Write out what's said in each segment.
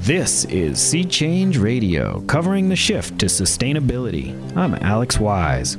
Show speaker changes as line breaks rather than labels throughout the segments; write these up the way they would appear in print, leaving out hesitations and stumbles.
This is Sea Change Radio, covering the shift to sustainability. I'm Alex Wise.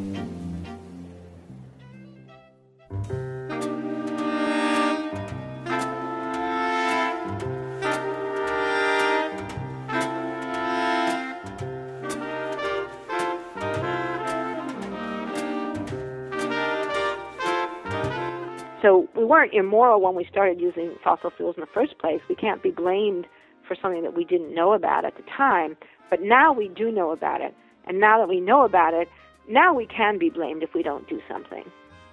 So we weren't immoral when we started using fossil fuels in the first place. We can't be blamed for something that we didn't know about at the time. But now we do know about it. And now that we know about it, now we can be blamed if we don't do something.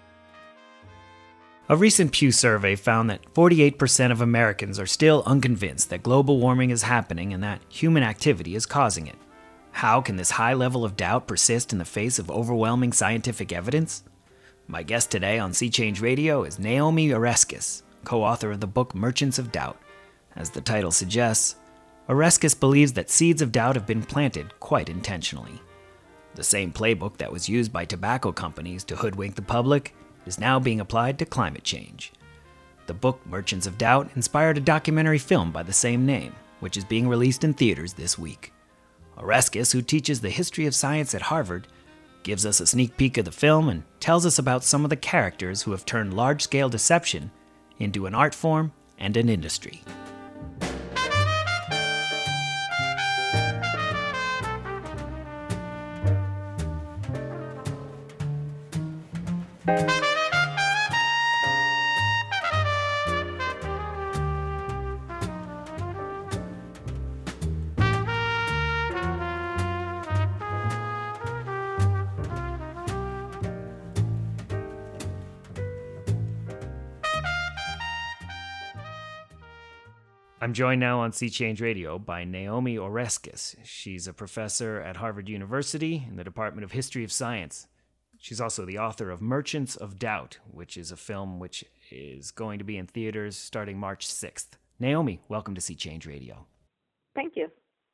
A recent Pew survey found that 48% of Americans are still unconvinced that global warming is happening and that human activity is causing it. How can this high level of doubt persist in the face of overwhelming scientific evidence? My guest today on Sea Change Radio is Naomi Oreskes, co-author of the book Merchants of Doubt. As the title suggests, Oreskes believes that seeds of doubt have been planted quite intentionally. The same playbook that was used by tobacco companies to hoodwink the public is now being applied to climate change. The book Merchants of Doubt inspired a documentary film by the same name, which is being released in theaters this week. Oreskes, who teaches the history of science at Harvard, gives us a sneak peek of the film and tells us about some of the characters who have turned large-scale deception into an art form and an industry. I'm joined now on Sea Change Radio by Naomi Oreskes. She's a professor at Harvard University in the Department of History of Science. She's also the author of Merchants of Doubt, which is a film which is going to be in theaters starting March 6th. Naomi, welcome to Sea Change Radio.
Thank you.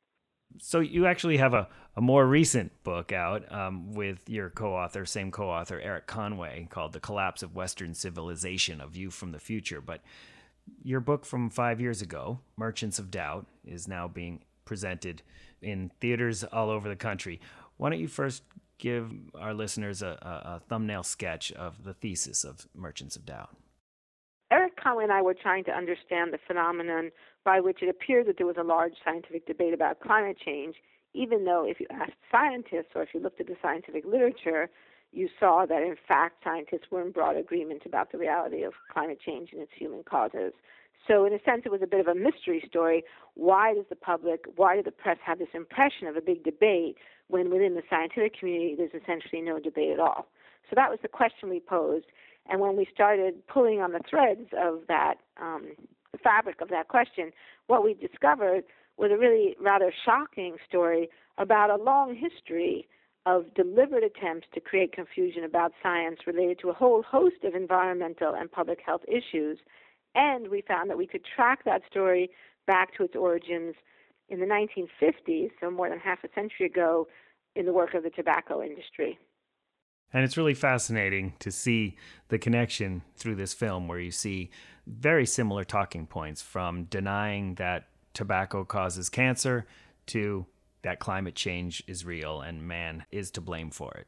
So you actually have a more recent book out with your same co-author, Eric Conway, called The Collapse of Western Civilization, A View from the Future. But your book from 5 years ago, Merchants of Doubt, is now being presented in theaters all over the country. Why don't you first give our listeners a thumbnail sketch of the thesis of Merchants of Doubt?
Eric Conway and I were trying to understand the phenomenon by which it appeared that there was a large scientific debate about climate change, even though if you asked scientists or if you looked at the scientific literature, you saw that, in fact, scientists were in broad agreement about the reality of climate change and its human causes. So, in a sense, it was a bit of a mystery story. Why did the press have this impression of a big debate when within the scientific community there's essentially no debate at all? So that was the question we posed. And when we started pulling on the threads of that, the fabric of that question, what we discovered was a really rather shocking story about a long history of deliberate attempts to create confusion about science related to a whole host of environmental and public health issues. And we found that we could track that story back to its origins in the 1950s, so more than half a century ago, in the work of the tobacco industry.
And it's really fascinating to see the connection through this film where you see very similar talking points, from denying that tobacco causes cancer to that climate change is real and man is to blame for it.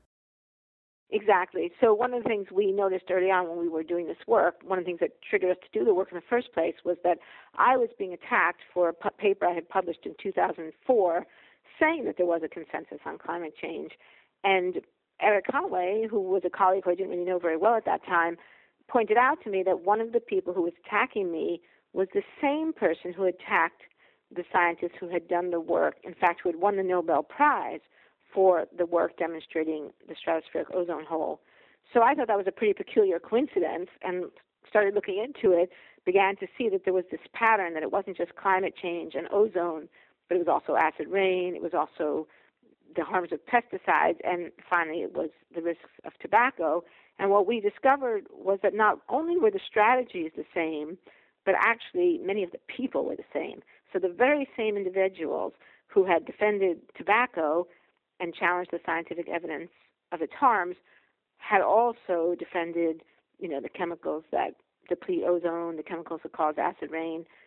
Exactly. So one of the things we noticed early on when we were doing this work, one of the things that triggered us to do the work in the first place, was that I was being attacked for a paper I had published in 2004 saying that there was a consensus on climate change. And Eric Conway, who was a colleague who I didn't really know very well at that time, pointed out to me that one of the people who was attacking me was the same person who attacked the scientists who had done the work, in fact, who had won the Nobel Prize for the work demonstrating the stratospheric ozone hole. So I thought that was a pretty peculiar coincidence and started looking into it, began to see that there was this pattern, that it wasn't just climate change and ozone, but it was also acid rain, it was also the harms of pesticides, and finally it was the risks of tobacco. And what we discovered was that not only were the strategies the same, but actually many of the people were the same. So the very same individuals who had defended tobacco and challenged the scientific evidence of its harms had also defended, the chemicals that deplete ozone, the chemicals that cause acid rain,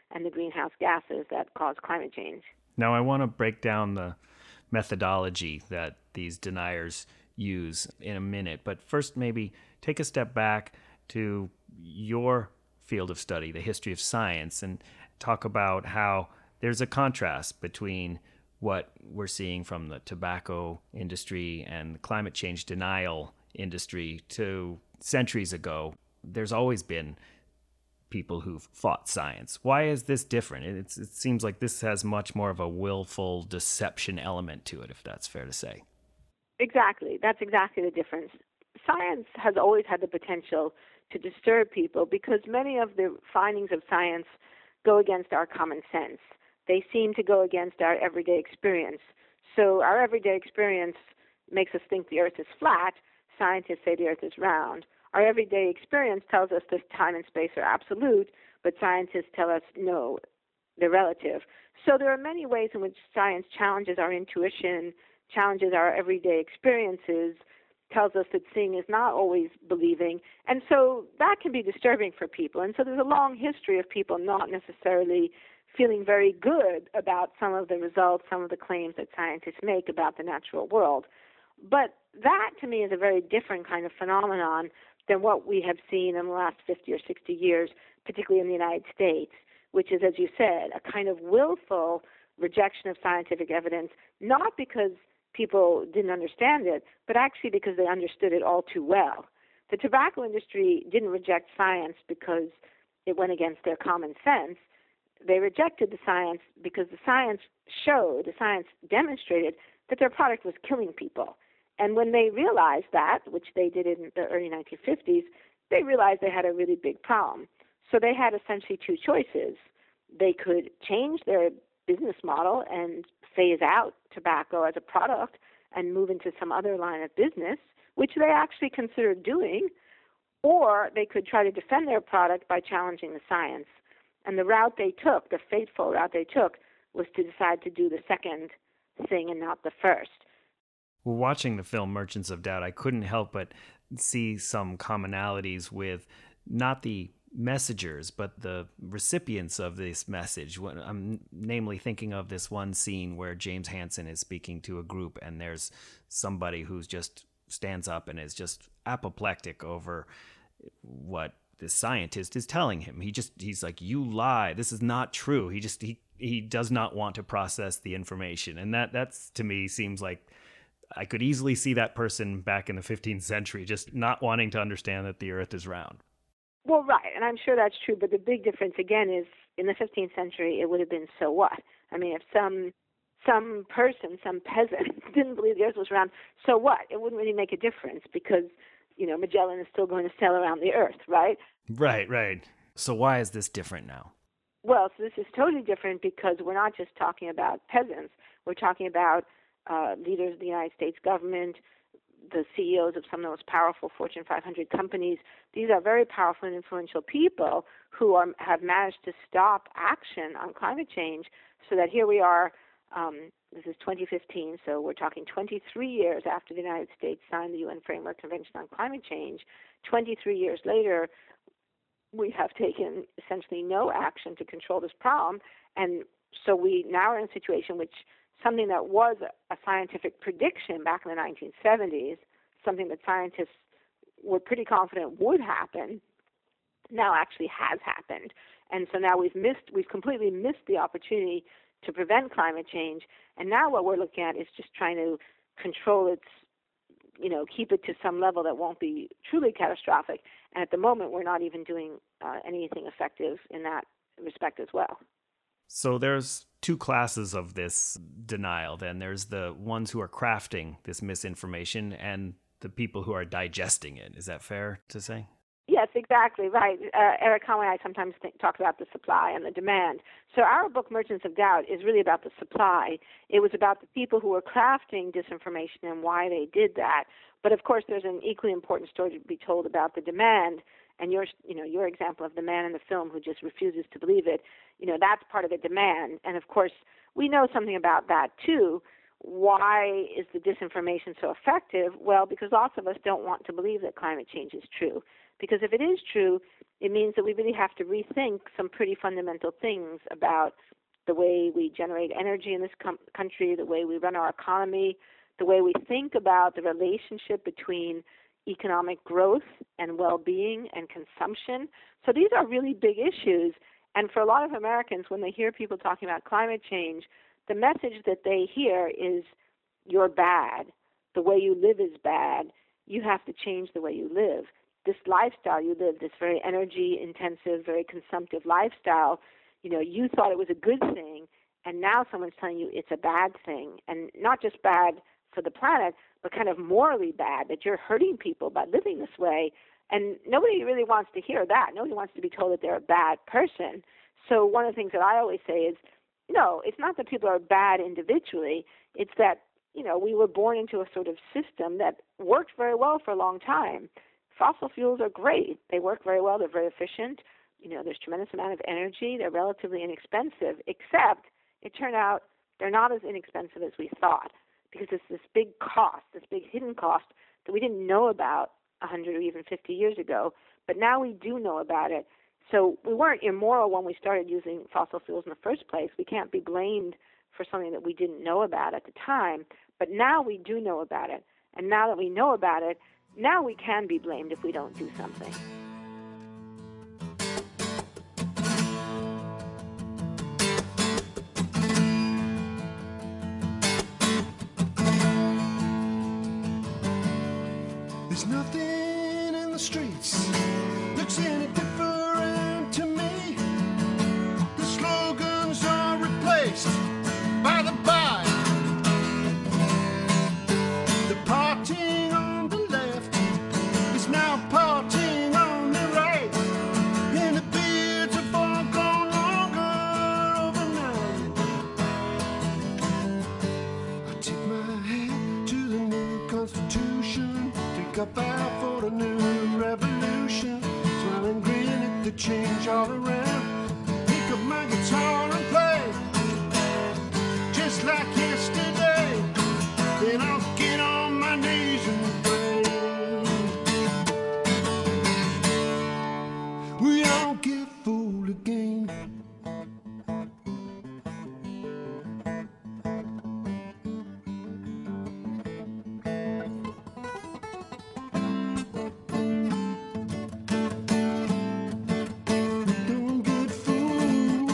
and the greenhouse gases that cause climate change.
Now, I want to break down the methodology that these deniers use in a minute, but first maybe take a step back to your field of study, the history of science, and talk about how there's a contrast between what we're seeing from the tobacco industry and the climate change denial industry to centuries ago. There's always been people who've fought science. Why is this different? It seems like this has much more of a willful deception element to it, if that's fair to say.
Exactly. That's exactly the difference. Science has always had the potential to disturb people because many of the findings of science go against our common sense. They seem to go against our everyday experience. So our everyday experience makes us think the earth is flat. Scientists say the earth is round. Our everyday experience tells us that time and space are absolute, but scientists tell us no, they're relative. So there are many ways in which science challenges our intuition, challenges our everyday experiences, tells us that seeing is not always believing. And so that can be disturbing for people. And so there's a long history of people not necessarily feeling very good about some of the results, some of the claims that scientists make about the natural world. But that, to me, is a very different kind of phenomenon than what we have seen in the last 50 or 60 years, particularly in the United States, which is, as you said, a kind of willful rejection of scientific evidence, not because people didn't understand it, but actually because they understood it all too well. The tobacco industry didn't reject science because it went against their common sense. They rejected the science because the science demonstrated that their product was killing people. And when they realized that, which they did in the early 1950s, they realized they had a really big problem. So they had essentially two choices. They could change their business model and phase out tobacco as a product and move into some other line of business, which they actually considered doing, or they could try to defend their product by challenging the science. And the route they took, the fateful route they took, was to decide to do the second thing and not the first.
Well, watching the film Merchants of Doubt, I couldn't help but see some commonalities with not the messengers, but the recipients of this message. I'm namely thinking of this one scene where James Hansen is speaking to a group, and there's somebody who's just stands up and is just apoplectic over what the scientist is telling him. He's like, "You lie. This is not true." He does not want to process the information, and that's to me seems like I could easily see that person back in the 15th century just not wanting to understand that the earth is round.
Well, right, and I'm sure that's true, but the big difference, again, is in the 15th century, it would have been so what? I mean, if some person, some peasant, didn't believe the earth was round, so what? It wouldn't really make a difference because, Magellan is still going to sail around the earth, right?
Right. So why is this different now?
Well, so this is totally different because we're not just talking about peasants. We're talking about leaders of the United States government, the CEOs of some of the most powerful Fortune 500 companies. These are very powerful and influential people who have managed to stop action on climate change so that here we are, this is 2015, so we're talking 23 years after the United States signed the UN Framework Convention on Climate Change. 23 years later, we have taken essentially no action to control this problem, and so we now are in a situation which something that was a scientific prediction back in the 1970s, something that scientists were pretty confident would happen, now actually has happened. And so now we've completely missed the opportunity to prevent climate change. And now what we're looking at is just trying to control its, keep it to some level that won't be truly catastrophic. And at the moment, we're not even doing anything effective in that respect as well.
So there's two classes of this denial then. There's the ones who are crafting this misinformation and the people who are digesting it. Is that fair to say?
Yes, exactly, right. Eric Conway and I sometimes talk about the supply and the demand. So our book, Merchants of Doubt, is really about the supply. It was about the people who were crafting disinformation and why they did that. But of course, there's an equally important story to be told about the demand. And your example of the man in the film who just refuses to believe it, that's part of the demand. And of course, we know something about that too. Why is the disinformation so effective? Well, because lots of us don't want to believe that climate change is true. Because if it is true, It means that we really have to rethink some pretty fundamental things about the way we generate energy in this country, the way we run our economy, the way we think about the relationship between economic growth and well-being and consumption. So these are really big issues. And for a lot of Americans, when they hear people talking about climate change, the message that they hear is, you're bad. The way you live is bad. You have to change the way you live. This lifestyle you live, this very energy-intensive, very consumptive lifestyle, you thought it was a good thing, and now someone's telling you it's a bad thing. And not just bad for the planet, but kind of morally bad, that you're hurting people by living this way. And nobody really wants to hear that. Nobody wants to be told that they're a bad person. So one of the things that I always say is, no, it's not that people are bad individually. It's that, we were born into a sort of system that worked very well for a long time. Fossil fuels are great. They work very well. They're very efficient. There's a tremendous amount of energy. They're relatively inexpensive, except it turned out they're not as inexpensive as we thought, because it's this big cost, this big hidden cost that we didn't know about 100 or even 50 years ago, but now we do know about it. So we weren't immoral when we started using fossil fuels in the first place. We can't be blamed for something that we didn't know about at the time, but now we do know about it. And now that we know about it, now we can be blamed if we don't do something.
There's nothing in the streets looks any different to me. The slogans are replaced by the buy. The partying on the left is now partying on the right, and the beards have all grown longer overnight. I tip my hat to the new Constitution, take up out for the new revolution, smile and grin at the change all around, pick up my guitar and play just like yesterday, then I'll get on my knees and pray. We don't get fooled again. Don't get fooled.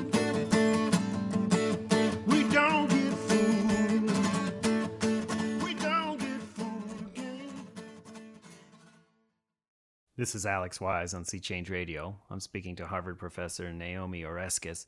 We don't get fooled. We don't get fooled again.
This is Alex Wise on Sea Change Radio. I'm speaking to Harvard professor Naomi Oreskes.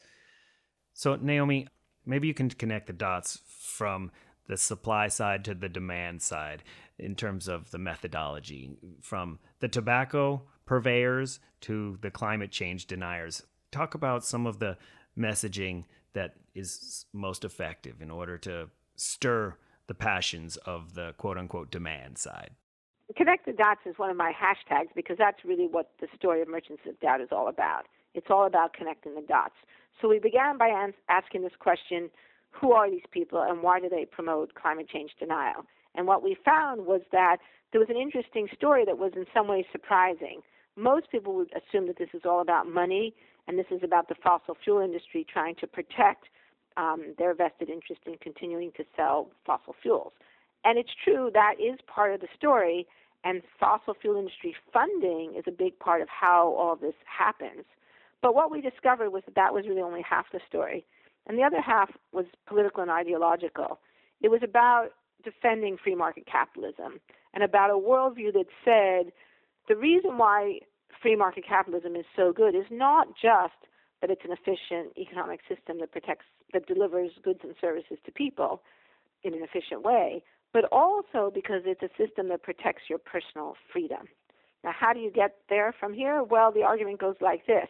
So, Naomi, maybe you can connect the dots from the supply side to the demand side in terms of the methodology, from the tobacco purveyors to the climate change deniers. Talk about some of the messaging that is most effective in order to stir the passions of the quote-unquote demand side.
Connect the dots is one of my hashtags because that's really what the story of Merchants of Doubt is all about. It's all about connecting the dots. So we began by asking this question, who are these people and why do they promote climate change denial? And what we found was that there was an interesting story that was in some ways surprising. Most people would assume that this is all about money and this is about the fossil fuel industry trying to protect their vested interest in continuing to sell fossil fuels. And it's true, that is part of the story, and fossil fuel industry funding is a big part of how all this happens. But what we discovered was that was really only half the story. And the other half was political and ideological. It was about defending free market capitalism and about a worldview that said the reason why free market capitalism is so good is not just that it's an efficient economic system that delivers goods and services to people in an efficient way, but also because it's a system that protects your personal freedom. Now, how do you get there from here? Well, the argument goes like this.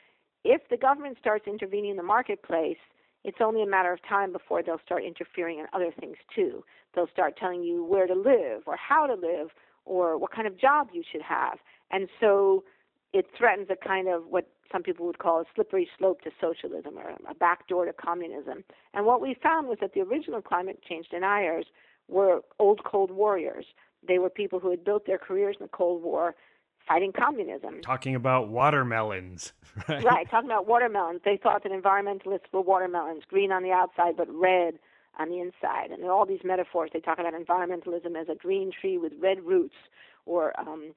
If the government starts intervening in the marketplace, it's only a matter of time before they'll start interfering in other things too. They'll start telling you where to live or how to live or what kind of job you should have. And so it threatens a kind of what some people would call a slippery slope to socialism or a backdoor to communism. And what we found was that the original climate change deniers were old Cold Warriors. They were people who had built their careers in the Cold War fighting communism.
Talking about watermelons, right?
Right, talking about watermelons. They thought that environmentalists were watermelons, green on the outside but red on the inside. And there are all these metaphors. They talk about environmentalism as a green tree with red roots, or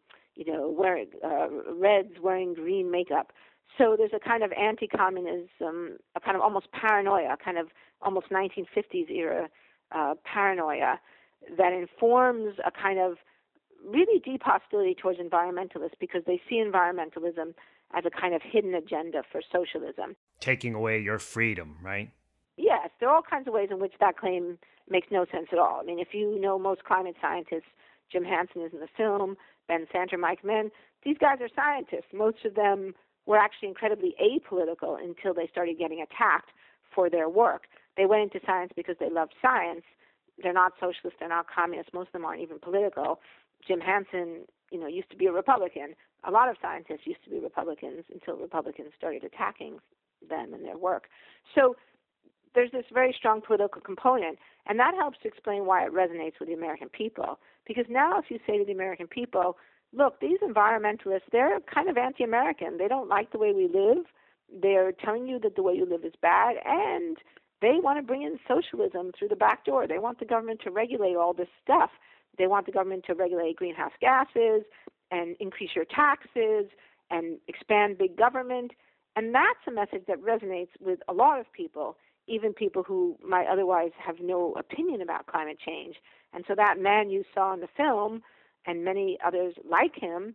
reds wearing green makeup. So there's a kind of anti-communism, a kind of almost paranoia, kind of almost 1950s era paranoia that informs a kind of really deep hostility towards environmentalists, because they see environmentalism as a kind of hidden agenda for socialism.
Taking away your freedom, right?
Yes, there are all kinds of ways in which that claim makes no sense at all. I mean, if you know most climate scientists, Jim Hansen is in the film, Ben Santer, Mike Menn, these guys are scientists. Most of them were actually incredibly apolitical until they started getting attacked for their work. They went into science because they loved science. They're not socialists, they're not communists, most of them aren't even political. Jim Hansen, used to be a Republican. A lot of scientists used to be Republicans until Republicans started attacking them and their work. So there's this very strong political component, and that helps to explain why it resonates with the American people. Because now if you say to the American people, look, these environmentalists, they're kind of anti-American. They don't like the way we live. They're telling you that the way you live is bad, and they want to bring in socialism through the back door. They want the government to regulate all this stuff. They want the government to regulate greenhouse gases and increase your taxes and expand big government. And that's a message that resonates with a lot of people, even people who might otherwise have no opinion about climate change. And so that man you saw in the film, and many others like him,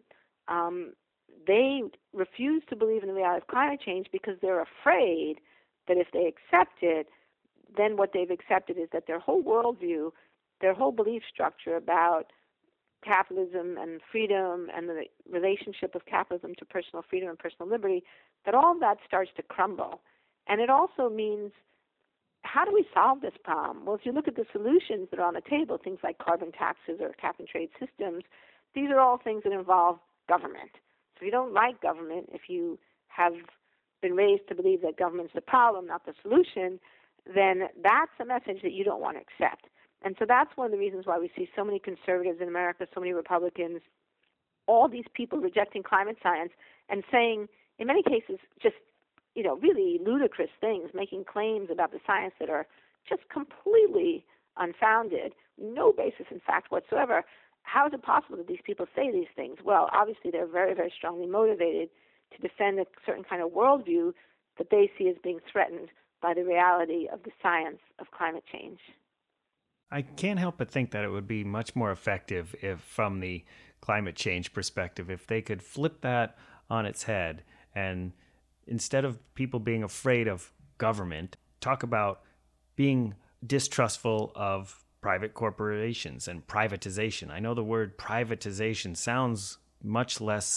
they refuse to believe in the reality of climate change because they're afraid that if they accept it, then what they've accepted is that their whole worldview, their whole belief structure about capitalism and freedom and the relationship of capitalism to personal freedom and personal liberty, that all of that starts to crumble. And it also means, how do we solve this problem? Well, if you look at the solutions that are on the table, things like carbon taxes or cap-and-trade systems, these are all things that involve government. So if you don't like government, if you have been raised to believe that government's the problem, not the solution, then that's a message that you don't want to accept. And so that's one of the reasons why we see so many conservatives in America, so many Republicans, all these people rejecting climate science and saying, in many cases, just really ludicrous things, making claims about the science that are just completely unfounded, no basis in fact whatsoever. How is it possible that these people say these things? Well, obviously they're very, very strongly motivated to defend a certain kind of worldview that they see as being threatened by the reality of the science of climate change.
I can't help but think that it would be much more effective if, from the climate change perspective, if they could flip that on its head and instead of people being afraid of government, talk about being distrustful of private corporations and privatization. I know the word privatization sounds much less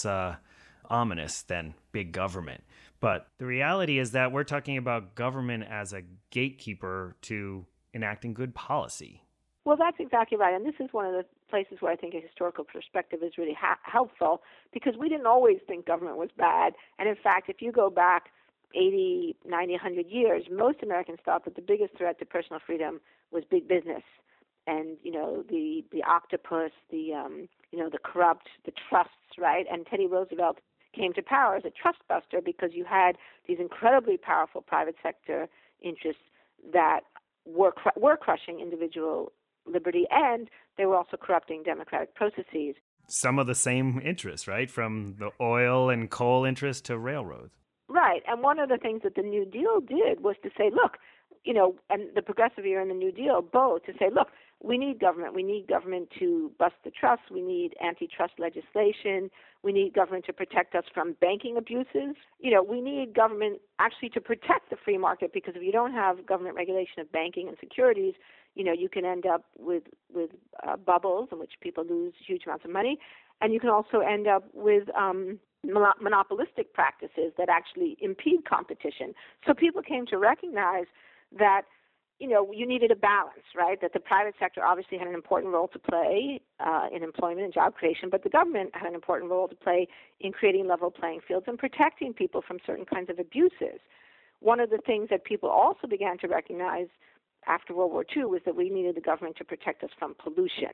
ominous than big government, but the reality is that we're talking about government as a gatekeeper to enacting good policy.
Well, that's exactly right. And this is one of the places where I think a historical perspective is really helpful, because we didn't always think government was bad. And in fact, if you go back 80, 90, 100 years, most Americans thought that the biggest threat to personal freedom was big business. And, the octopus, the corrupt, the trusts, right? And Teddy Roosevelt came to power as a trust buster because you had these incredibly powerful private sector interests that were crushing individual liberty, and they were also corrupting democratic processes.
Some of the same interests, right? From the oil and coal interest to railroads.
Right. And one of the things that the New Deal did was to say, look, and the Progressive Era and the New Deal both, to say, look, we need government. We need government to bust the trust. We need antitrust legislation. We need government to protect us from banking abuses. We need government actually to protect the free market, because if you don't have government regulation of banking and securities, you can end up with bubbles in which people lose huge amounts of money. And you can also end up with monopolistic practices that actually impede competition. So people came to recognize that you needed a balance, right? That the private sector obviously had an important role to play in employment and job creation, but the government had an important role to play in creating level playing fields and protecting people from certain kinds of abuses. One of the things that people also began to recognize after World War II was that we needed the government to protect us from pollution,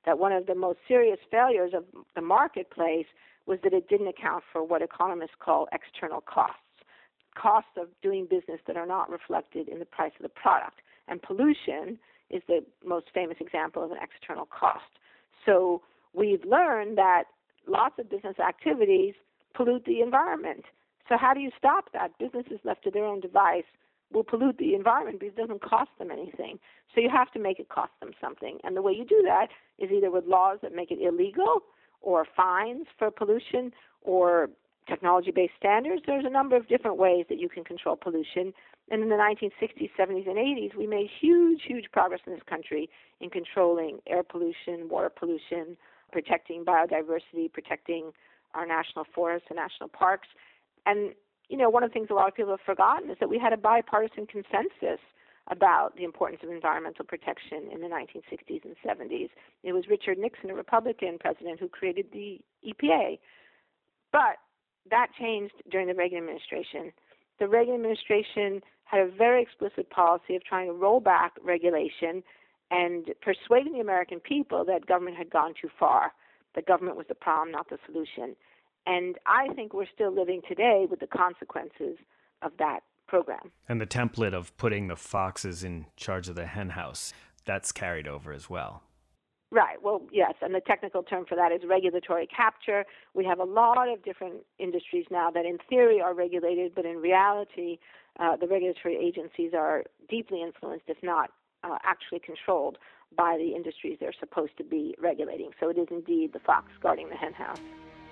that one of the most serious failures of the marketplace was that it didn't account for what economists call external costs of doing business that are not reflected in the price of the product. And pollution is the most famous example of an external cost. So we've learned that lots of business activities pollute the environment. So how do you stop that? Businesses left to their own device will pollute the environment because it doesn't cost them anything. So you have to make it cost them something. And the way you do that is either with laws that make it illegal or fines for pollution or technology-based standards. There's a number of different ways that you can control pollution. And in the 1960s, 70s, and 80s, we made huge progress in this country in controlling air pollution, water pollution, protecting biodiversity, protecting our national forests and national parks. And, you know, one of the things a lot of people have forgotten is that we had a bipartisan consensus about the importance of environmental protection in the 1960s and 70s. It was Richard Nixon, a Republican president, who created the EPA. But that changed during the Reagan administration. The Reagan administration had a very explicit policy of trying to roll back regulation and persuading the American people that government had gone too far, that government was the problem, not the solution. And I think we're still living today with the consequences of that program.
And the template of putting the foxes in charge of the hen house, that's carried over as well.
Right. Well, yes, and the technical term for that is regulatory capture. We have a lot of different industries now that in theory are regulated, but in reality, the regulatory agencies are deeply influenced, if not actually controlled, by the industries they're supposed to be regulating. So it is indeed the fox guarding the hen house.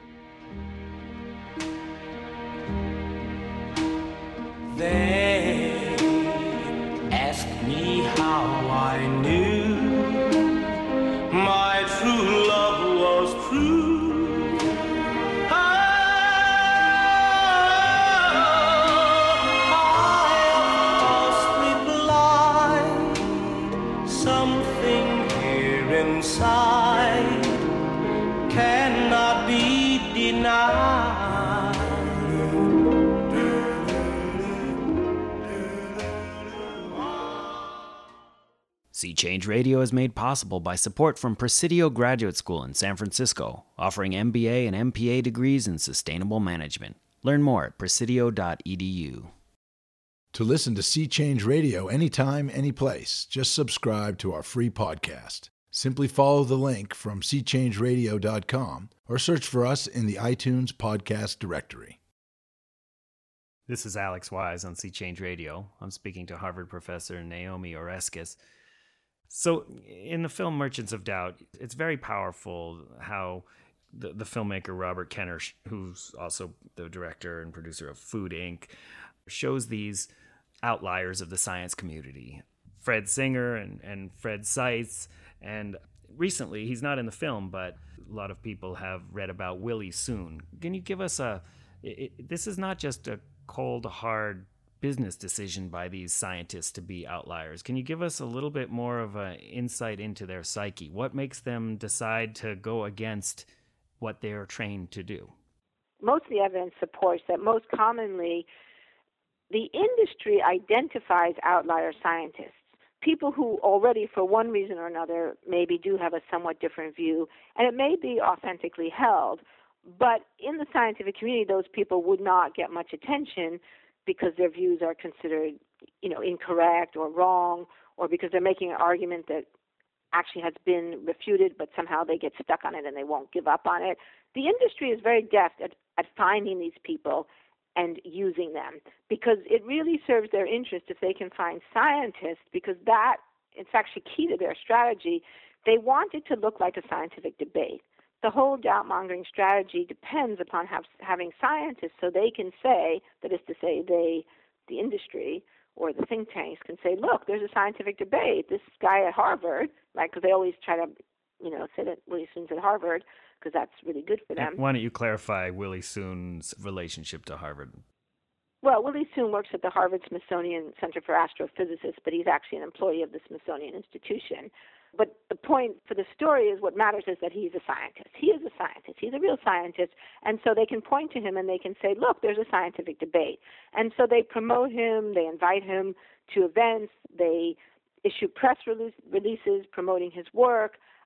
They asked me how I knew my true love was true. I replied, something here inside cannot be denied.
Sea Change Radio is made possible by support from Presidio Graduate School in San Francisco, offering MBA and MPA degrees in sustainable management. Learn more at presidio.edu.
To listen to Sea Change Radio anytime, anyplace, just subscribe to our free podcast. Simply follow the link from seachangeradio.com or search for us in the iTunes podcast directory.
This is Alex Wise on Sea Change Radio. I'm speaking to Harvard professor Naomi Oreskes. So in the film Merchants of Doubt, it's very powerful how the filmmaker Robert Kenner, who's also the director and producer of Food, Inc., shows these outliers of the science community. Fred Singer and Fred Seitz. And recently, he's not in the film, but a lot of people have read about Willie Soon. Can you give us this is not just a cold, hard business decision by these scientists to be outliers. Can you give us a little bit more of an insight into their psyche? What makes them decide to go against what they're trained to do?
Most of the evidence supports that most commonly the industry identifies outlier scientists, people who already, for one reason or another, maybe do have a somewhat different view, and it may be authentically held, but in the scientific community, those people would not get much attention because their views are considered, incorrect or wrong, or because they're making an argument that actually has been refuted, but somehow they get stuck on it and they won't give up on it. The industry is very deft at finding these people and using them because it really serves their interest if they can find scientists, because that it's actually key to their strategy. They want it to look like a scientific debate. The whole doubt-mongering strategy depends upon having scientists so they can say, that is to say, the industry or the think tanks can say, look, there's a scientific debate. This guy at Harvard, right, because they always try to, say that Willie Soon's at Harvard because that's really good for them.
Why don't you clarify Willie Soon's relationship to Harvard?
Well, Willie Soon works at the Harvard-Smithsonian Center for Astrophysics, but he's actually an employee of the Smithsonian Institution. But the point for the story is what matters is that he's a scientist. He is a scientist. He's a real scientist. And so they can point to him and they can say, look, there's a scientific debate. And so they promote him. They invite him to events. They issue press releases promoting his work.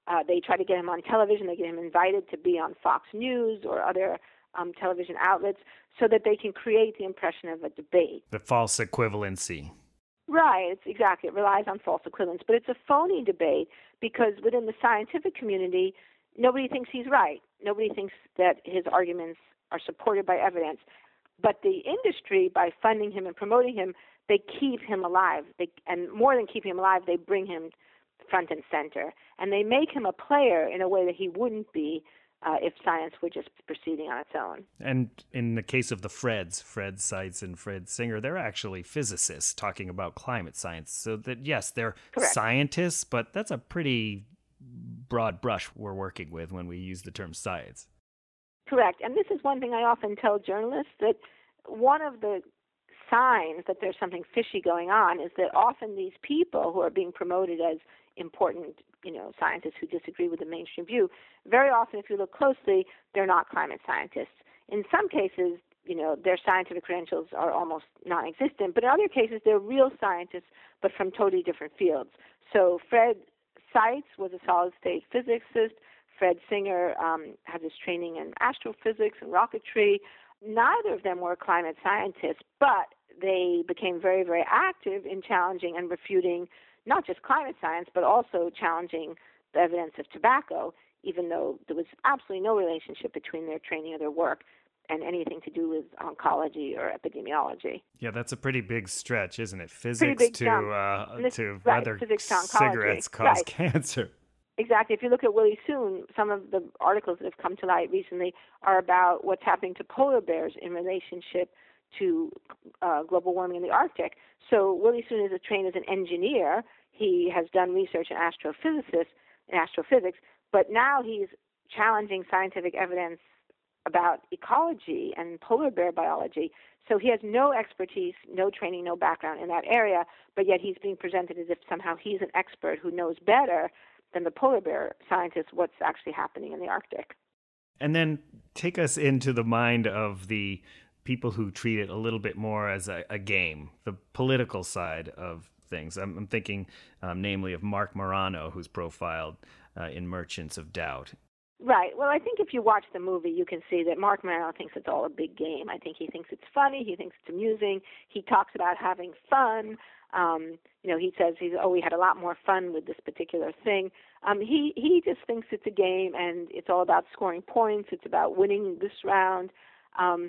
They try to get him on television. They get him invited to be on Fox News or other television outlets so that they can create the impression of a debate.
The false equivalency.
Right, exactly. It relies on false equivalence. But it's a phony debate because within the scientific community, nobody thinks he's right. Nobody thinks that his arguments are supported by evidence. But the industry, by funding him and promoting him, they keep him alive. And more than keeping him alive, they bring him front and center. And they make him a player in a way that he wouldn't be if science were just proceeding on its own.
And in the case of the Fred Seitz and Fred Singer, they're actually physicists talking about climate science. So that, yes, they're
Correct.
Scientists, but that's a pretty broad brush we're working with when we use the term science.
Correct. And this is one thing I often tell journalists, that one of the signs that there's something fishy going on is that often these people who are being promoted as important, scientists who disagree with the mainstream view, very often, if you look closely, they're not climate scientists. In some cases, their scientific credentials are almost non-existent, but in other cases, they're real scientists, but from totally different fields. So Fred Seitz was a solid-state physicist. Fred Singer had his training in astrophysics and rocketry. Neither of them were climate scientists, but they became very, very active in challenging and refuting not just climate science, but also challenging the evidence of tobacco, even though there was absolutely no relationship between their training or their work and anything to do with oncology or epidemiology.
Yeah, that's a pretty big stretch, isn't it? Physics to whether
physics to oncology.
Cigarettes cause cancer.
Exactly. If you look at Willie Soon, some of the articles that have come to light recently are about what's happening to polar bears in relationship to global warming in the Arctic. So Willie Soon is trained as an engineer. He has done research in astrophysics, but now he's challenging scientific evidence about ecology and polar bear biology. So he has no expertise, no training, no background in that area, but yet he's being presented as if somehow he's an expert who knows better than the polar bear scientists what's actually happening in the Arctic.
And then take us into the mind of the people who treat it a little bit more as a game, the political side of things. I'm thinking namely of Mark Morano, who's profiled in Merchants of Doubt.
Right. Well, I think if you watch the movie, you can see that Mark Morano thinks it's all a big game. I think he thinks it's funny. He thinks it's amusing. He talks about having fun. He says we had a lot more fun with this particular thing. He just thinks it's a game, and it's all about scoring points. It's about winning this round. And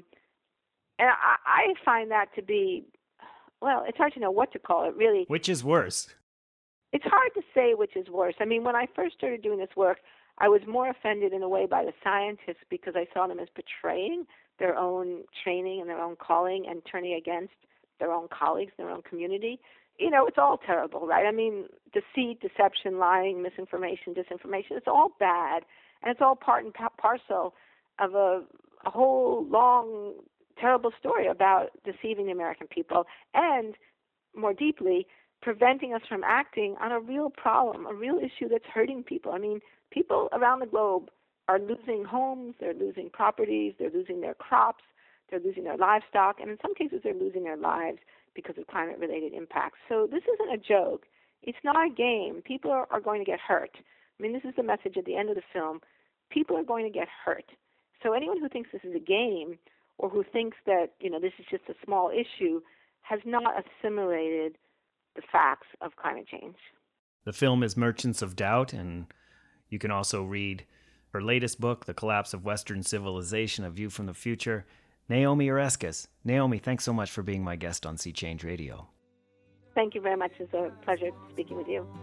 I find that to be, well, it's hard to know what to call it, really.
Which is worse?
It's hard to say which is worse. I mean, when I first started doing this work, I was more offended in a way by the scientists because I saw them as betraying their own training and their own calling and turning against their own colleagues, their own community. It's all terrible, right? I mean, deceit, deception, lying, misinformation, disinformation, it's all bad. And it's all part and parcel of a whole long, terrible story about deceiving the American people and, more deeply, preventing us from acting on a real problem, a real issue that's hurting people. I mean, people around the globe are losing homes, they're losing properties, they're losing their crops, they're losing their livestock, and in some cases they're losing their lives because of climate-related impacts. So this isn't a joke. It's not a game. People are going to get hurt. I mean, this is the message at the end of the film. People are going to get hurt. So anyone who thinks this is a game or who thinks that, this is just a small issue has not assimilated the facts of climate change.
The film is Merchants of Doubt, and you can also read her latest book, The Collapse of Western Civilization, A View from the Future. Naomi Oreskes. Naomi, thanks so much for being my guest on Sea Change Radio.
Thank you very much. It's a pleasure speaking with you.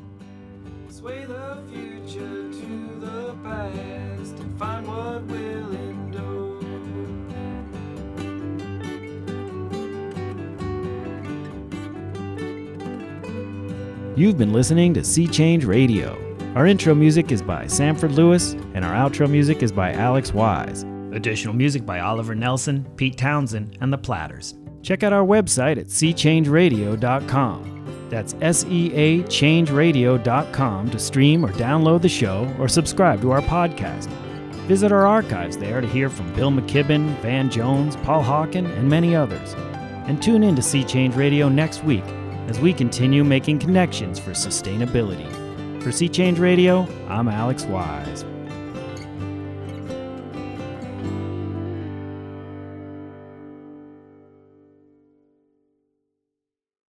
Sway the future to the past and find what will endure.
You've been listening to Sea Change Radio. Our intro music is by Sanford Lewis, and our outro music is by Alex Wise. Additional music by Oliver Nelson, Pete Townsend, and The Platters. Check out our website at seachangeradio.com. That's SEAchangeradio.com to stream or download the show or subscribe to our podcast. Visit our archives there to hear from Bill McKibben, Van Jones, Paul Hawken, and many others. And tune in to Sea Change Radio next week as we continue making connections for sustainability. For Sea Change Radio, I'm Alex Wise.